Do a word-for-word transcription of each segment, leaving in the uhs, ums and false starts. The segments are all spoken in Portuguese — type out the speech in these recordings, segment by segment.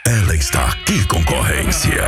Ela está aqui, concorrência.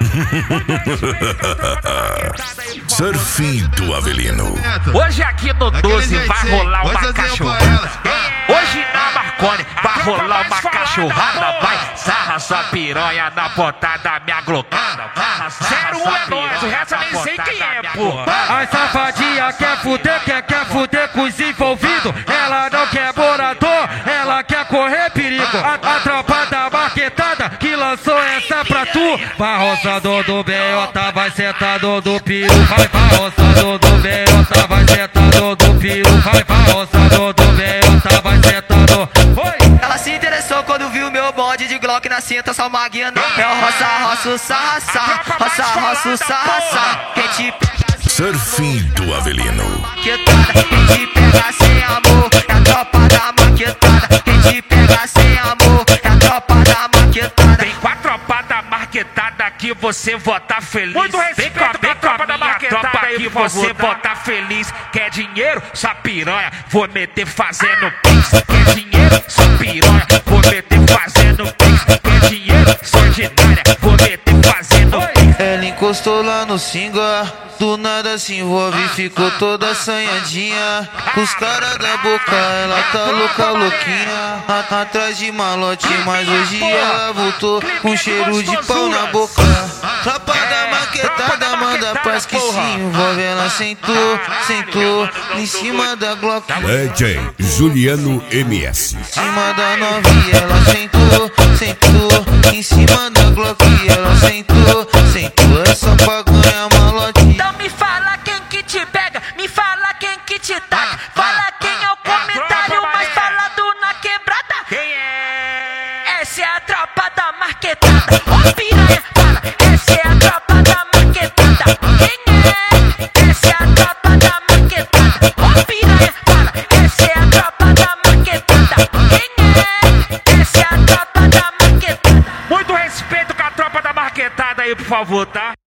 Surf do Avelino. Hoje aqui no doze vai rolar uma cachorrada. Hoje na Marconi vai rolar uma cachorrada. Vai, sarra sua piranha na ponta da minha glocada. zero um é nóis, o resto eu nem sei quem é, porra. A safadinha quer fuder, quer, quer fuder com os envolvidos. Ela não quer morador, ela quer correr perigo. A, a tropa da marquetada que lançou essa pra tu. Vai roçando do beiota, vai sentado do peru. Vai, vai roçando do beiota, vai sentado do peru. Vai, vai roçando do beiota, vai sentado. Oi! Ela se interessou quando viu meu bonde de Glock na cinta, só maguinha no pé. Roça, roça, sarra, sarra. Roça, roça, sarra, sarra. Quem te pega Surf do Avelino. maquetada, quem te pega sem amor é a tropa da maquetada. Quem te pega sem amor é a tropa da maquetada. Vem com a tropa da marquetada que você vota feliz. Muito respeito vem com a, com a vem com tropa a da minha marquetada tropa aí, que por você favor, tá? vota feliz. Quer dinheiro? Sua piranha, vou meter fazendo pix. Quer dinheiro? Sua piranha, vou meter fazendo pix. Quer dinheiro? Sua ordinária, vou meter fazendo pix. Ela encostou lá no singa, do nada se envolve e ficou toda assanhadinha. Os caras da boca, ela tá louca, louquinha. A- Atrás de malote, mas hoje ela voltou com cheiro de pau na boca. Tropa da maquetada, manda paz que se envolve. Ela sentou, sentou em cima da Glock. D J Juliano M S. Em cima da novinha, ela sentou, sentou em cima da Glock. Ela sentou, sentou, é só pra ganhar malote. Então me fala quem que te pega, me fala quem que te taca. Fala quem é o comentário mais falado na quebrada. Quem é? Essa é a tropa da marquetada. Ô piranha, fala, essa é a tropa da marquetada. Quem é? Essa é a tropa da marquetada. Ô piranha, fala, essa é a tropa da marquetada. Quem é? Essa é a tropa da marquetada. Muito respeito com a tropa da marquetada aí, por favor, tá?